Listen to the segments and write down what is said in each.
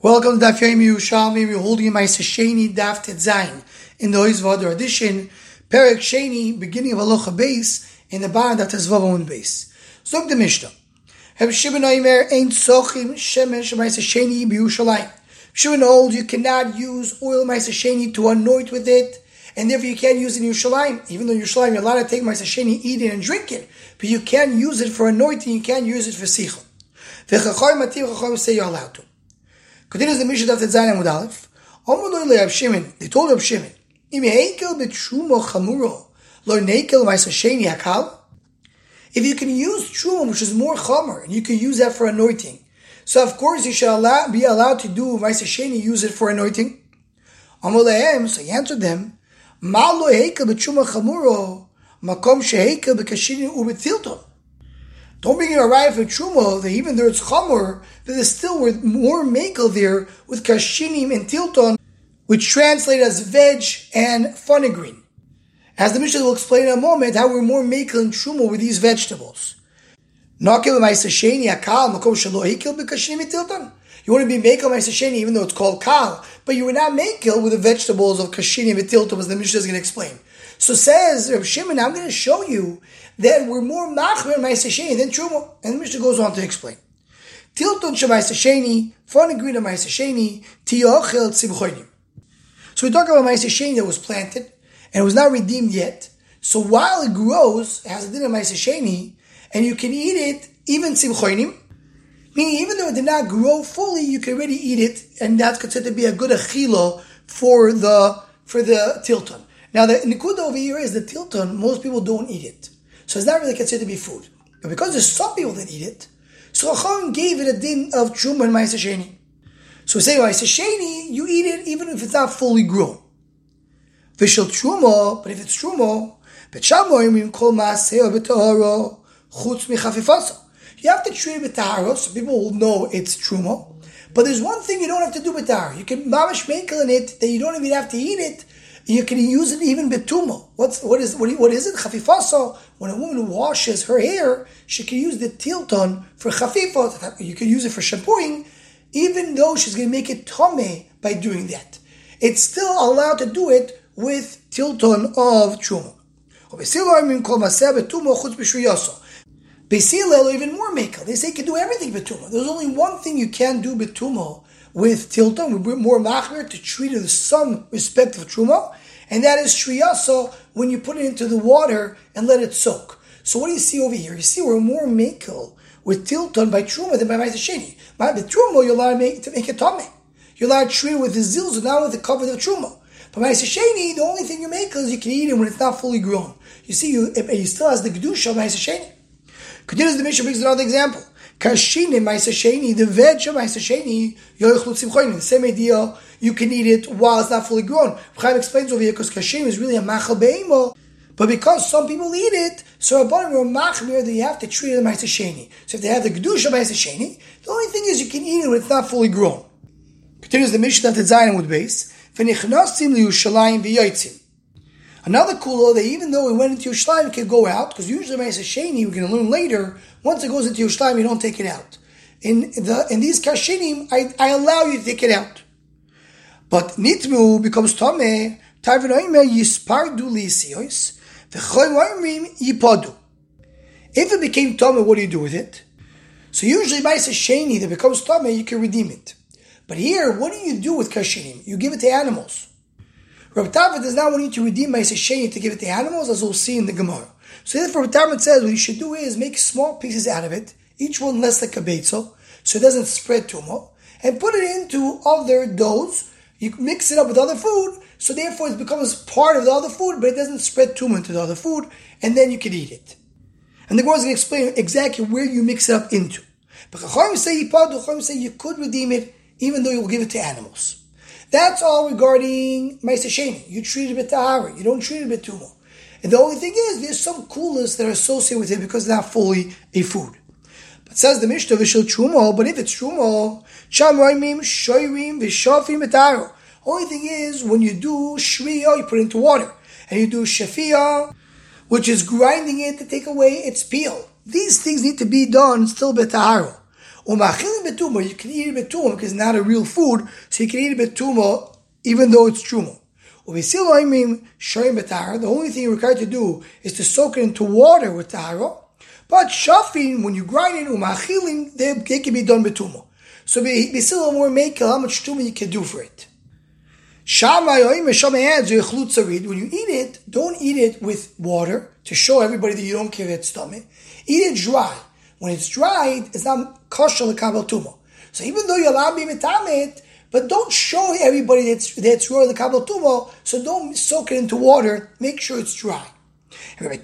Welcome to Daf Yomi Yerushalmi. We're holding Ma'aser Sheni Daf Tet Zayin in the Oiz V'Adar edition. Perek Sheni, beginning of Halacha Beis, in the Bar Daf Tezvav on Beis. Zog the Mishnah. Reb Shimon Omer Ein Sochim Shemesh Ma'aser Sheni B'Yerushalayim. Shimon holds you cannot use oil Ma'aser Sheni to anoint with it, and therefore you can't use it in Yerushalayim. Even though in Yerushalayim you're allowed to take Ma'aser Sheni, eat it and drink it, but you can't use it for anointing. You can't use it for sichel. The Chacham say you're allowed to. Continues the Mishnah of the Zayin Amud Aleph. They told Reb Shimon, if you can use truma, which is more chamer, and you can use that for anointing, so of course you should be allowed to do Ma'aser Sheni, use it for anointing. So he answered them, don't bring a raya for truma that even though it's chamor, that there's still more makel there with kashinim and tilton, which translate as veg and fenugreek. As the Mishnah will explain in a moment, how we're more makel and truma with these vegetables. You want to be makel Ma'aser Sheni even though it's called kal, but you were not makel with the vegetables of kashinim and tilton, as the Mishnah is going to explain. So says Reb Shimon, I'm going to show you that we're more machmer Ma'aser Sheni than truma. And the Mishnah goes on to explain. Tilton Ma'aser Sheni, fenugreek Ma'aser Sheni, tiochel tzibchoinim. So we talk about Ma'aser Sheni that was planted and it was not redeemed yet. So while it grows, it has a din of Ma'aser Sheni, and you can eat it even tzibchoinim, meaning even though it did not grow fully, you can already eat it, and that's considered to be a good achila for the tilton. Now the nikuda over here is the tilton, most people don't eat it. So it's not really considered to be food. But because there's some people that eat it, so Chacham gave it a din of truma and Ma'aser Sheni. So we say Ma'aser Sheni, you eat it even if it's not fully grown. Vishal truma, but if it's truma, you have to treat it b'tahara, so people will know it's truma. But there's one thing you don't have to do b'tahara. You can mamash mekel in it that you don't even have to eat it. You can use it even betuma. What is it? Chafifasa. When a woman washes her hair, she can use the tilton for chafifa. You can use it for shampooing, even though she's going to make it tameh by doing that. It's still allowed to do it with tilton of truma. Beisil even more mekel. They say you can do everything betuma. There's only one thing you can do betuma with tilton. We're more machmer to treat it with some respect of truma, and that is shriyasa, when you put it into the water and let it soak. So what do you see over here? You see we're more mekel with tilton by truma than by Ma'aser Sheni. By the truma, you're allowed to make it tameh. You're allowed to treat it with the zilzah, not with the cover of truma. But Ma'aser Sheni, the only thing you make is you can eat it when it's not fully grown. You see, he still has the kedusha of Ma'aser Sheni. Continues the Mishnah brings another example. Kashinim Ma'aser Sheni, the veg of Ma'aser Sheni, yoichlu tzibchoinim. The same idea, you can eat it while it's not fully grown. Chaim explains over here because kashinim is really a machal be'imo, but because some people eat it, so Rabbanim were machmir that you have to treat it Ma'aser Sheni. So if they have the kedusha of Ma'aser Sheni, the only thing is you can eat it when it's not fully grown. Continues the Mishnah that Zayin Amud Beis. V'nichnasim liyushalayim v'yotzim. Another cool law that even though it went into Yerushalayim, it can go out, because usually Ma'aser Sheni, we're going to learn later, once it goes into Yerushalayim, you don't take it out. In these kashinim, I allow you to take it out. But nitmu becomes tameh, tarvinoime yispardu liisiyos, v'choyimim yipadu. If it became tameh, what do you do with it? So usually Ma'aser Sheni that becomes tameh, you can redeem it. But here, what do you do with kashinim? You give it to animals. Rabbi Tava does not want you to redeem Ma'aser Sheni to give it to animals, as we'll see in the Gemara. So therefore, Rabbi Tava says what you should do is make small pieces out of it, each one less like a beitzo, so it doesn't spread tumah, and put it into other doughs. You mix it up with other food, so therefore it becomes part of the other food, but it doesn't spread tumah into the other food, and then you can eat it. And the Gemara is going to explain exactly where you mix it up into. But Chacham say you could redeem it, even though you will give it to animals. That's all regarding Ma'aser Sheni. You treat it with tahara. You don't treat it with tumah. And the only thing is, there's some coolness that are associated with it because it's not fully a food. But says the Mishnah, v'shel truma, but if it's truma, sham roimim, shoyrim, v'shafim etaro. Only thing is, when you do shriya, you put it into water. And you do shafiyah, which is grinding it to take away its peel. These things need to be done still betahara. Umachil betuma, you can eat it betuma because it's not a real food, so you can eat it betuma even though it's truma. The only thing you're required to do is to soak it into water with tahara. But shafin, when you grind it, umachilim, they can be done betuma. So Beisila more make how much tuma you can do for it. Shammai adds, when you eat it, don't eat it with water to show everybody that you don't care its stomach. Eat it dry. When it's dry, it's not kosher l'kabel tuma. So even though you're allowed to be metamet, but don't show everybody that's royal l'kabel tuma, so don't soak it into water. Make sure it's dry. Rabbi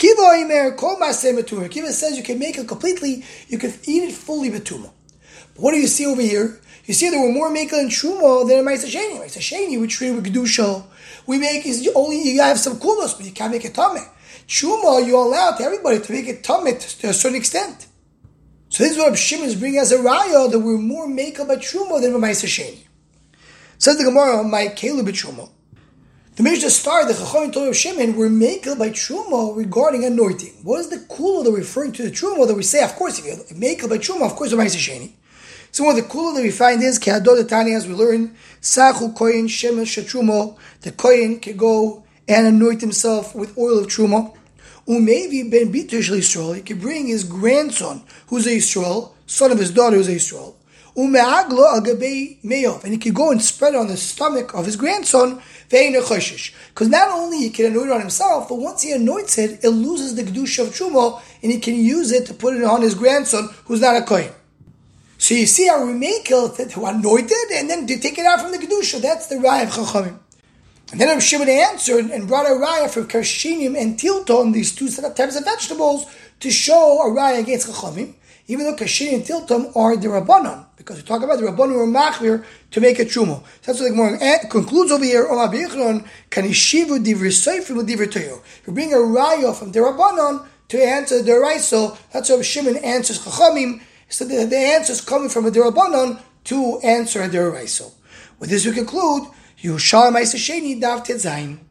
Kiva says you can make it completely, you can eat it fully betuma. But what do you see over here? You see there were more mekel and truma than in Ma'aser Sheni. Ma'aser Sheni, we treat with kedusha. We make is only you have some kulos, but you can't make it tameh. Truma, you're allowed to everybody to make it tameh to a certain extent. So this is what Shimon is bringing as a raya that we're more mekel by truma than by Ma'aser Sheni. Says the Gemara, my kelu b'truma. The Mishnah started the Chachamim told Shimon were mekel by truma regarding anointing. What is the kula that we're referring to the truma that we say? Of course, if you're mekel by truma, of course, by Ma'aser Sheni. So one of the kula that we find is Ke'adot Tani, as we learn, Sachu Koyin Shemesh Shatrumo. The Koyin can go and anoint himself with oil of truma. Umevi ben Bitush Yisrael. He can bring his grandson, who's a Yisrael, son of his daughter, who's a Yisrael. Umeaglo al gabei meyov, and he can go and spread it on the stomach of his grandson. Because not only he can anoint it on himself, but once he anoints it, it loses the kedusha of truma, and he can use it to put it on his grandson, who's not a kohen. So you see how we make it to anoint it, and then to take it out from the kedusha. That's the raya of Chachamim. And then Shimon answered and brought a raya for kashinim and tilton, these two types of vegetables, to show a raya against Chachamim, even though kashinim and tilton are the rabbanon, because we talk about the rabbanon or machmir to make a truma. So that's what the Gemara concludes over here. Kanishivu divrei seifrim divrei toyo. You bring a raya from the rabbanon to answer the raiso. That's how Shimon answers Chachamim. So the answer is coming from a derabanan to answer a deraiso. With this we conclude, Yerushalmi Ma'aser Sheni Daf Tet Zayin.